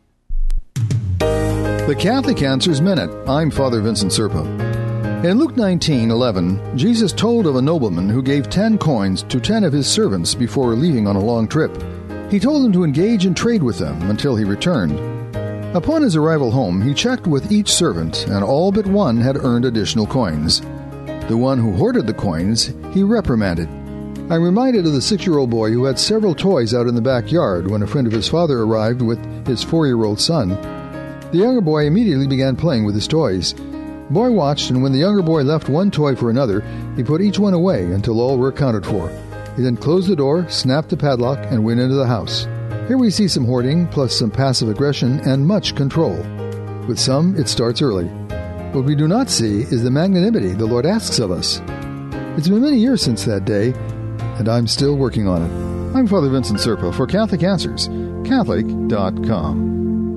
The Catholic Answers Minute. I'm Father Vincent Serpa. In Luke nineteen eleven, Jesus told of a nobleman who gave ten coins to ten of his servants before leaving on a long trip. He told them to engage in trade with them until he returned. Upon his arrival home, he checked with each servant, and all but one had earned additional coins. The one who hoarded the coins, he reprimanded. I'm reminded of the six-year-old boy who had several toys out in the backyard when a friend of his father arrived with his four-year-old son. The younger boy immediately began playing with his toys. The boy watched, and when the younger boy left one toy for another, he put each one away until all were accounted for. He then closed the door, snapped the padlock, and went into the house. Here we see some hoarding, plus some passive aggression, and much control. With some, it starts early. What we do not see is the magnanimity the Lord asks of us. It's been many years since that day, and I'm still working on it. I'm Father Vincent Serpa for Catholic Answers, Catholic dot com.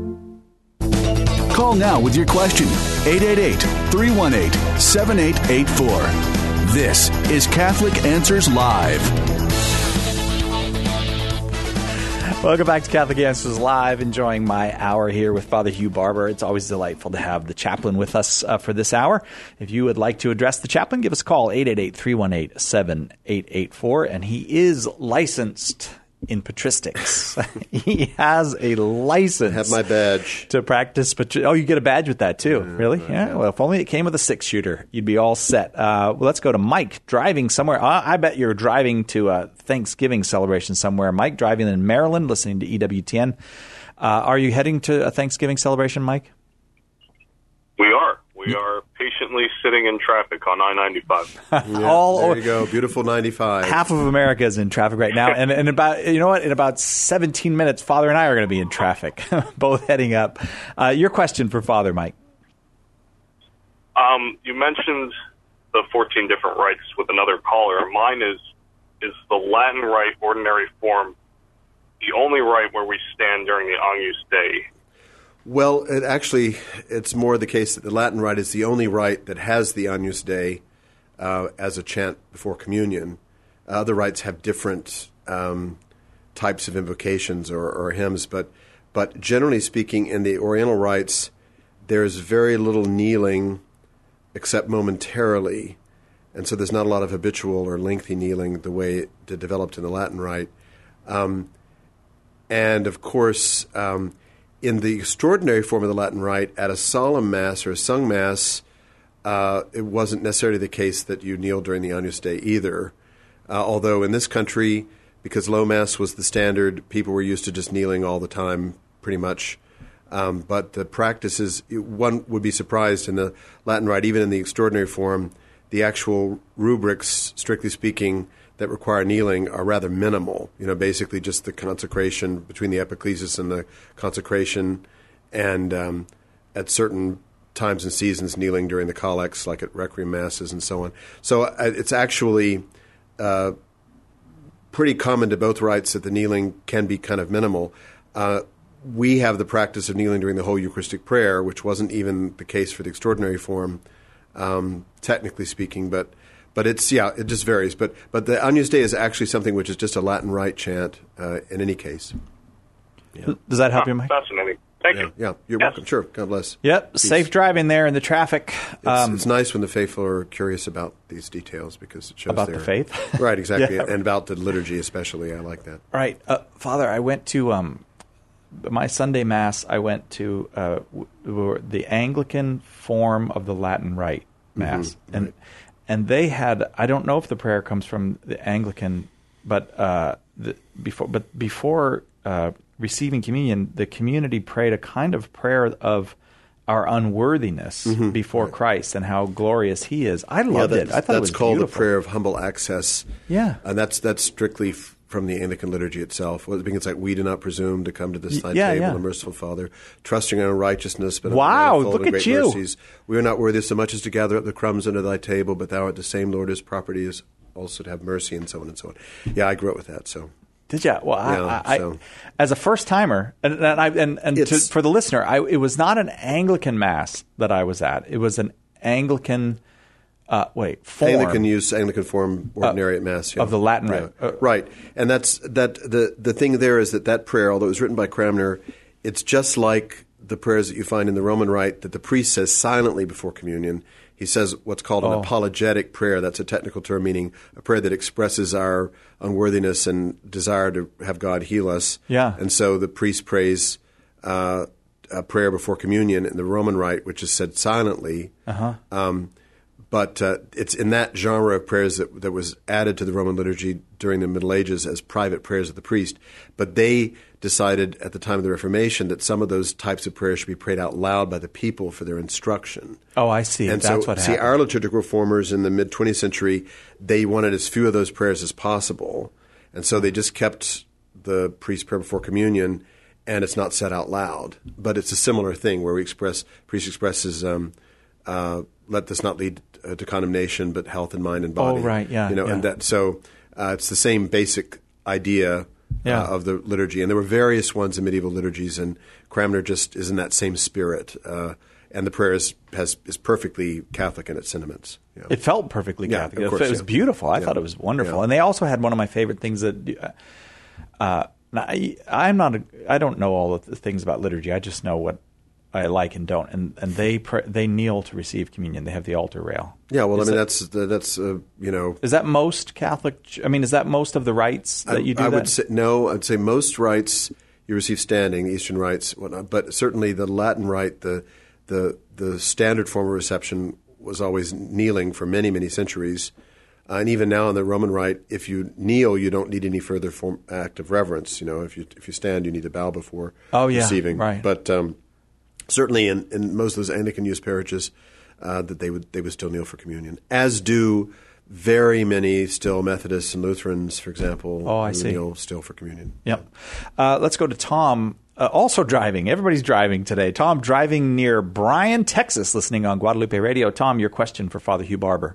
Call now with your question, eight eight eight, three one eight, seven eight eight four. This is Catholic Answers Live. Welcome back to Catholic Answers Live. Enjoying my hour here with Father Hugh Barber. It's always delightful to have the chaplain with us uh, for this hour. If you would like to address the chaplain, give us a call, eight eight eight, three one eight, seven eight eight four. And he is licensed in patristics. He has a license. I have my badge. To practice. Patri- oh, you get a badge with that too. Yeah, really? Yeah. Well, if only it came with a six shooter, you'd be all set. Uh, well, let's go to Mike driving somewhere. Uh, I bet you're driving to a Thanksgiving celebration somewhere. Mike driving in Maryland, listening to E W T N. Uh, are you heading to a Thanksgiving celebration, Mike? We are. We are patiently sitting in traffic on I ninety-five. Yeah, all there you go. Beautiful ninety-five. Half of America is in traffic right now. And, and about, you know what? In about seventeen minutes, Father and I are going to be in traffic, both heading up. Uh, your question for Father, Mike. Um, you mentioned the fourteen different rites with another caller. Mine is, is the Latin Rite ordinary form the only rite where we stand during the Agnus Dei? Well, it actually, it's more the case that the Latin Rite is the only rite that has the Agnus Dei uh, as a chant before communion. Uh, other rites have different um, types of invocations or, or hymns, but but generally speaking, in the Oriental rites, there's very little kneeling except momentarily, and so there's not a lot of habitual or lengthy kneeling the way it developed in the Latin Rite. Um, and, of course... Um, In the extraordinary form of the Latin Rite, at a solemn Mass or a sung Mass, uh, it wasn't necessarily the case that you kneel during the Agnus Dei either. Uh, although in this country, because Low Mass was the standard, people were used to just kneeling all the time, pretty much. Um, but the practices, one would be surprised in the Latin Rite, even in the extraordinary form, the actual rubrics, strictly speaking, that require kneeling are rather minimal. You know, basically just the consecration between the epiclesis and the consecration, and um, at certain times and seasons kneeling during the collects, like at Requiem Masses and so on. So uh, it's actually uh, pretty common to both rites that the kneeling can be kind of minimal. Uh, we have the practice of kneeling during the whole Eucharistic prayer, which wasn't even the case for the extraordinary form, um, technically speaking, but But it's, yeah, it just varies. But but the Agnus Dei is actually something which is just a Latin Rite chant uh, in any case. Yeah. Does that help oh, you, Mike? Fascinating. Thank yeah, you. Yeah, you're yes. welcome. Sure. God bless. Yep. Peace. Safe driving there in the traffic. It's, Um, it's nice when the faithful are curious about these details because it shows About their, the faith? Right, exactly. Yeah. And about the liturgy especially. I like that. Right. Uh, Father, I went to um, my Sunday Mass, I went to uh, w- the Anglican form of the Latin Rite Mass. Mm-hmm. And right. and they had, I don't know if the prayer comes from the Anglican, but uh, the, before but before uh, receiving communion, the community prayed a kind of prayer of our unworthiness mm-hmm. before right. Christ and how glorious He is. I loved yeah, it. I thought it was That's called beautiful. the prayer of humble access. Yeah. And that's that's strictly f- from the Anglican liturgy itself. Well, it's like, we do not presume to come to this thy yeah, table, yeah. the merciful Father, trusting in our righteousness, but wow, look at great you. mercies. We are not worthy so much as to gather up the crumbs under thy table, but thou art the same Lord as property is also to have mercy, and so on and so on. Yeah, I grew up with that, so... Did you? Well, yeah, I, I, so. as a first timer, and and, I, and, and to, for the listener, I, it was not an Anglican mass that I was at. It was an Anglican, uh, wait, form. Anglican use, Anglican form, ordinary uh, at mass yeah. of the Latin yeah. rite, uh, right? And that's that. The the thing there is that that prayer, although it was written by Cranmer, it's just like the prayers that you find in the Roman Rite that the priest says silently before communion. He says what's called an oh. apologetic prayer. That's a technical term meaning a prayer that expresses our unworthiness and desire to have God heal us. Yeah. And so the priest prays uh, a prayer before communion in the Roman Rite, which is said silently. Uh-huh. Um, but uh, it's in that genre of prayers that, that was added to the Roman liturgy during the Middle Ages as private prayers of the priest. But they decided at the time of the Reformation that some of those types of prayers should be prayed out loud by the people for their instruction. Oh, I see. And That's so, what see, happened. our liturgical reformers in the mid-twentieth century, they wanted as few of those prayers as possible. And so they just kept the priest's prayer before communion, and it's not said out loud. But it's a similar thing where we express, priest expresses, um, uh, let this not lead uh, to condemnation, but health in mind and body. Oh, right, yeah. You know, yeah. and that, so uh, it's the same basic idea yeah. uh, of the liturgy. And there were various ones in medieval liturgies, and Cranmer just is in that same spirit. Uh, and the prayer is, has, is perfectly Catholic in its sentiments. Yeah. It felt perfectly Yeah, Catholic. of course, it was yeah. beautiful. I Yeah. thought it was wonderful. Yeah. And they also had one of my favorite things that uh, I, I'm not. A, I don't know all of the things about liturgy. I just know what I like and don't. And and they pr- they kneel to receive communion. They have the altar rail. Yeah, well, Is I mean, that, that's that's uh, you know. Is that most Catholic? I mean, is that most of the rites that I, you do? I that? would say no. I'd say most rites you receive standing, Eastern rites, whatnot. But certainly the Latin rite, the the the standard form of reception was always kneeling for many many centuries. Uh, and even now in the Roman Rite, if you kneel, you don't need any further form, act of reverence. You know, if you if you stand, you need to bow before oh, yeah, receiving. Right. But um, certainly in, in most of those Anglican use parishes, uh, that they would they would still kneel for communion, as do very many still Methodists and Lutherans, for example. Oh, I who see. kneel still for communion. Yep. Uh, let's go to Tom. Uh, also driving. Everybody's driving today. Tom driving near Bryan, Texas, listening on Guadalupe Radio. Tom, your question for Father Hugh Barber.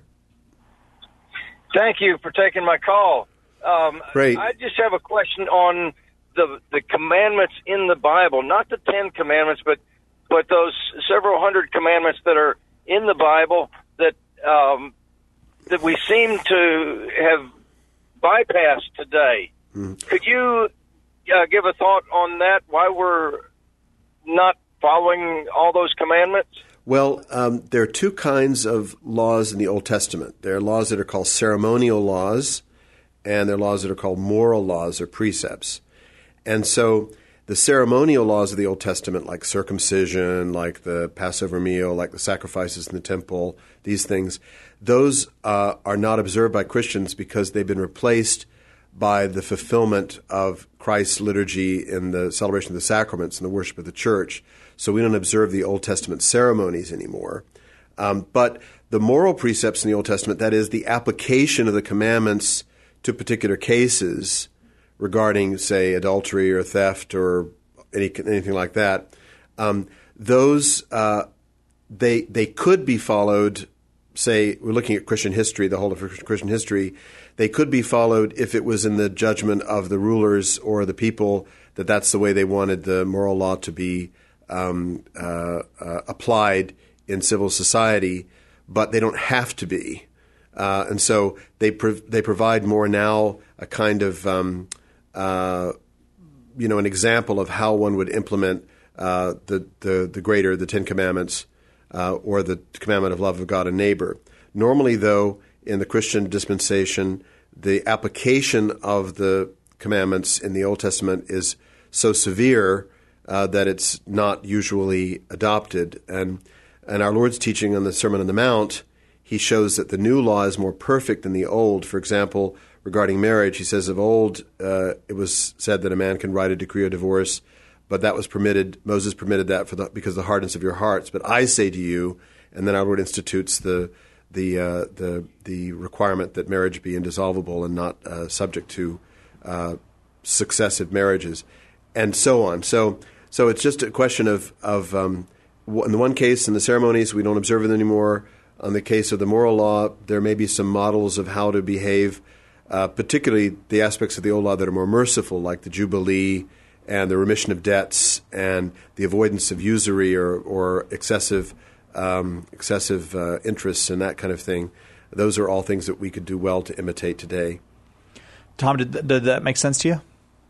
Thank you for taking my call. Um, Great. I just have a question on the the commandments in the Bible, not the Ten Commandments, but but those several hundred commandments that are in the Bible that um, that we seem to have bypassed today. Mm. Could you uh, give a thought on that? Why we're not following all those commandments? Well, um, there are two kinds of laws in the Old Testament. There are laws that are called ceremonial laws, and there are laws that are called moral laws or precepts. And so the ceremonial laws of the Old Testament, like circumcision, like the Passover meal, like the sacrifices in the temple, these things, those uh, are not observed by Christians because they've been replaced by the fulfillment of Christ's liturgy in the celebration of the sacraments and the worship of the church. So we don't observe the Old Testament ceremonies anymore. Um, but the moral precepts in the Old Testament, that is, the application of the commandments to particular cases regarding, say, adultery or theft or any, anything like that, um, those uh, they they could be followed. Say, we're looking at Christian history, the whole of Christian history. They could be followed if it was in the judgment of the rulers or the people that that's the way they wanted the moral law to be um, uh, uh, applied in civil society, but they don't have to be. Uh, and so they prov- they provide more now a kind of um, uh, you know an example of how one would implement uh, the, the the greater the Ten Commandments uh, or the commandment of love of God and neighbor. Normally, though, in the Christian dispensation, the application of the commandments in the Old Testament is so severe uh, that it's not usually adopted. And and our Lord's teaching on the Sermon on the Mount he shows that the new law is more perfect than the old. For example, regarding marriage, he says of old uh, it was said that a man can write a decree of divorce, but that was permitted. Moses permitted that for the, because of the hardness of your hearts. But I say to you, and then our Lord institutes the the uh, the the requirement that marriage be indissoluble and not uh, subject to uh, successive marriages, and so on. So so it's just a question of of um, in the one case, in the ceremonies, we don't observe it anymore. On the case of the moral law, there may be some models of how to behave, uh, particularly the aspects of the old law that are more merciful, like the Jubilee and the remission of debts and the avoidance of usury or, or excessive um, excessive uh, interests and that kind of thing. Those are all things that we could do well to imitate today. Tom, did, did that make sense to you?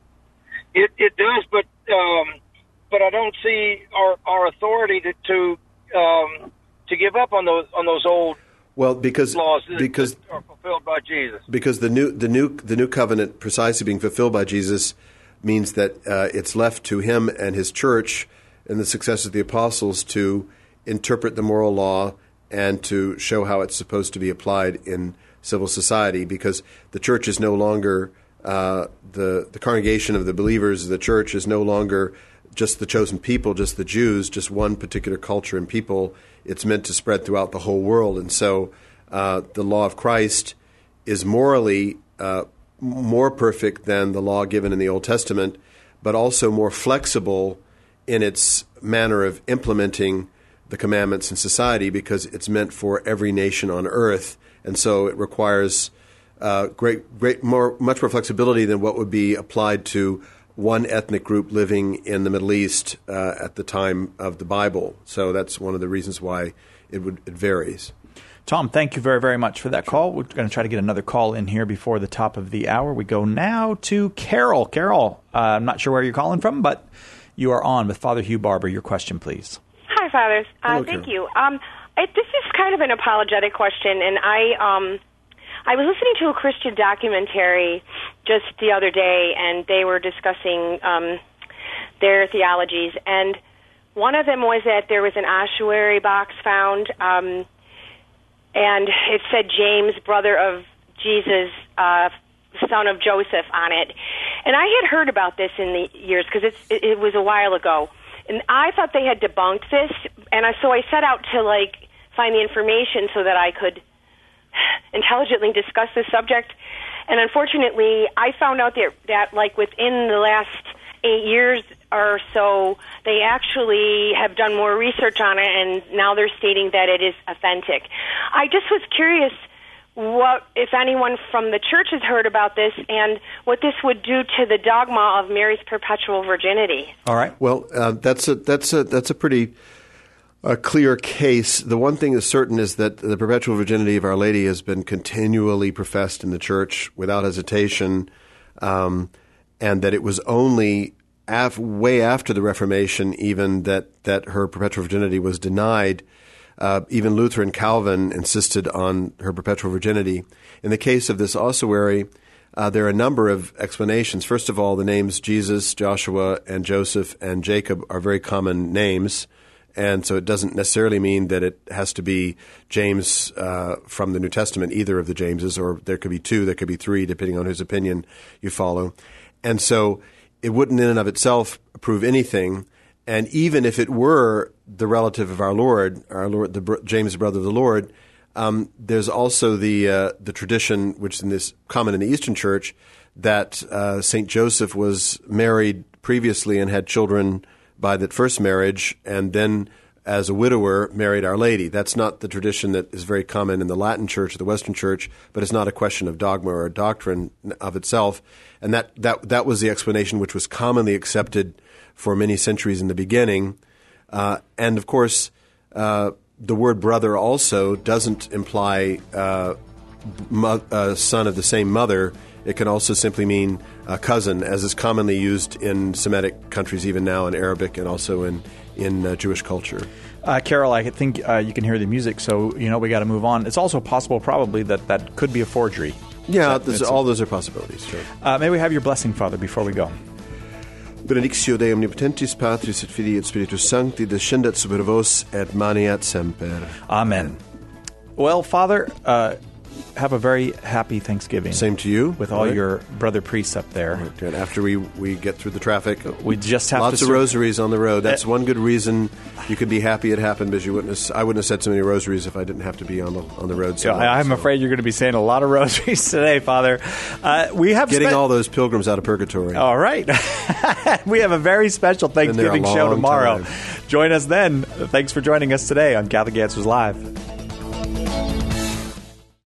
It it does, but um, but I don't see our our authority to to, um, to give up on those on those old well because laws that, because that are fulfilled by Jesus. Because the new the new the new covenant precisely being fulfilled by Jesus means that uh, it's left to him and his church and the successors of the apostles to interpret the moral law and to show how it's supposed to be applied in civil society, because the church is no longer uh, the the congregation of the believers. The church is no longer just the chosen people, just the Jews, just one particular culture and people. It's meant to spread throughout the whole world. And so uh, the law of Christ is morally uh, more perfect than the law given in the Old Testament, but also more flexible in its manner of implementing the commandments in society, because it's meant for every nation on earth. And so it requires uh, great, great, more, much more flexibility than what would be applied to one ethnic group living in the Middle East uh, at the time of the Bible. So that's one of the reasons why it would it varies. Tom, thank you very, very much for that call. We're going to try to get another call in here before the top of the hour. We go now to Carol. Carol, uh, I'm not sure where you're calling from, but you are on with Father Hugh Barber. Your question, please. Hi, Fathers. Uh, Hello, thank Carol. you. Um, I, this is kind of an apologetic question, and I um, I was listening to a Christian documentary just the other day, and they were discussing um, their theologies, and one of them was that there was an ossuary box found, um, and it said James, brother of Jesus, uh, son of Joseph, on it. And I had heard about this in the years, because it's it, it was a while ago. And I thought they had debunked this, and I, so I set out to, like, find the information so that I could intelligently discuss this subject. And unfortunately, I found out that, that, like, within the last eight years or so, they actually have done more research on it, and now they're stating that it is authentic. I just was curious what, if anyone from the church has heard about this, and what this would do to the dogma of Mary's perpetual virginity. All right. Well, uh, that's a that's a that's a pretty uh, clear case. The one thing that's certain is that the perpetual virginity of Our Lady has been continually professed in the church without hesitation, um, and that it was only af- way after the Reformation, even that that her perpetual virginity was denied. Uh, even Luther and Calvin insisted on her perpetual virginity. In the case of this ossuary, uh, there are a number of explanations. First of all, the names Jesus, Joshua, and Joseph and Jacob are very common names, and so it doesn't necessarily mean that it has to be James uh, from the New Testament, either of the Jameses, or there could be two, there could be three, depending on whose opinion you follow. And so it wouldn't in and of itself prove anything. And even if it were the relative of our Lord, our Lord, the br- James, brother of the Lord, um, there's also the uh, the tradition, which is in this common in the Eastern Church, that uh, Saint Joseph was married previously and had children by that first marriage, and then as a widower married Our Lady. That's not the tradition that is very common in the Latin Church or the Western Church, but it's not a question of dogma or doctrine of itself. And that that that was the explanation which was commonly accepted for many centuries in the beginning. Uh, and, of course, uh, the word brother also doesn't imply uh, mo- uh, son of the same mother. It can also simply mean uh, cousin, as is commonly used in Semitic countries even now, in Arabic and also in, in uh, Jewish culture. Uh, Carol, I think uh, you can hear the music, so you know we got to move on. It's also possible probably that that could be a forgery. Yeah, that, all those are possibilities, sure. Uh, may we have your blessing, Father, before we go? Benedictio Dei omnipotentis, Patris et Filii et Spiritus Sancti, descendat super vos et maneat semper. Amen. Well, Father, uh, have a very happy Thanksgiving. Same to you. With all right. your brother priests up there. Right. And after we, we get through the traffic, we just have lots to of sur- rosaries on the road. That's uh, one good reason you could be happy it happened, because you wouldn't have, I wouldn't have said so many rosaries if I didn't have to be on the on the road. So yeah, I'm so. afraid you're going to be saying a lot of rosaries today, Father. Uh, we have getting spe- all those pilgrims out of purgatory. All right. We have a very special Thanksgiving show tomorrow. Time. Join us then. Thanks for joining us today on Catholic Answers Live.